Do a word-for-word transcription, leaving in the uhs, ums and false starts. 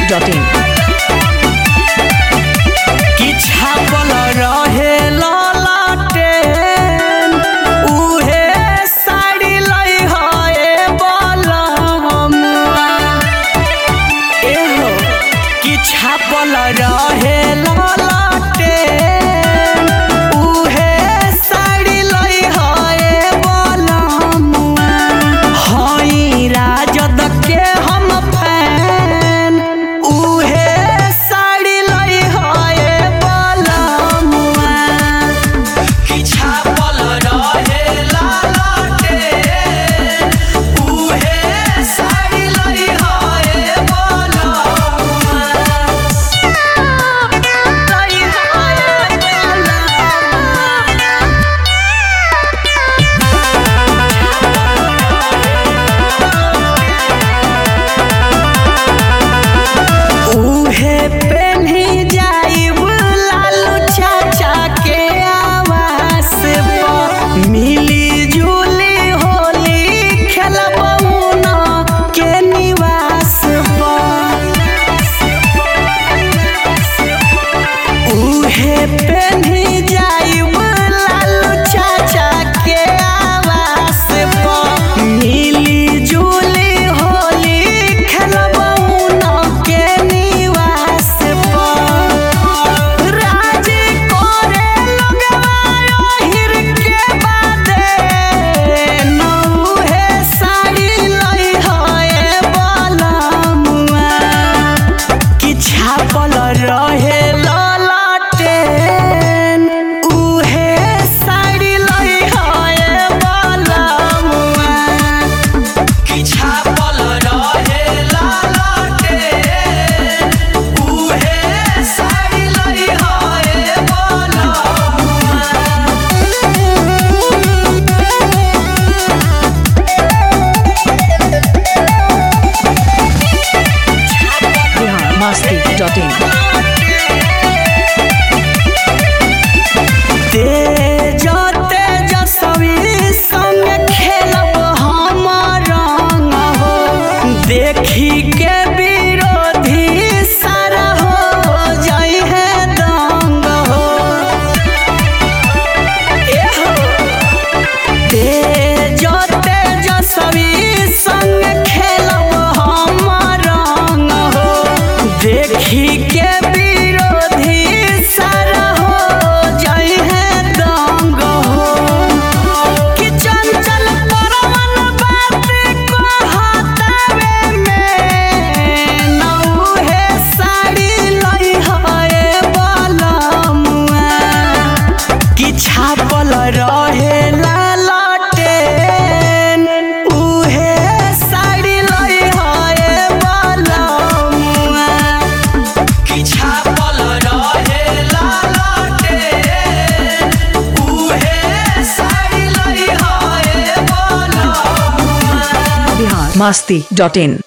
Dot in. कि छापल रहे ललाटेन उहे साड़ी लई है बलमुआ। एहो कि छापल रहे ललाटेन उहे साड़ी लई है बलमुआ। हई राजद के हम फैन उहे साड़ी लई है बलमुआ। कि छापल रहे ललाटेन उहे साड़ी लई है बलमुआ। लई है उहे पेन्ही जाइब लालू चाचा के आवास पर। मिली जुली होली खेलब उना के निवास पर। उहे पेन्ही जाइब लालू चाचा के आवास पर। मिली जुली होली खेलब उना के निवास पर। राजी करे लगवा ओहिर के बादे नौहे साड़ी लई है बलमुआ। कि छापल रहे ललाटेन उहे साड़ी लई है बलमुआ। कि छापल रहे ललाटेन उहे साड़ी लई है बलमुआ। Bihar Masti dot in. तेज तेजस्वी संग खेलब हम रंग हो। देखी के विरोधी सारा हो जाई है दंग हो। एहो तेज तेजस्वी संग खेलब हम रंग हो। देखी के विरोधी सारा हो जाई है दंग हो। कि चंचल परवन बात कहतावे में नौहे साड़ी लई है बलमुआ। कि छापल रहे ललाटेन उहे साड़ी लई है बलमुआ। कि छापल रहे ललाटेन उहे साड़ी लई है बलमुआ। बिहार मस्ती डॉट इन।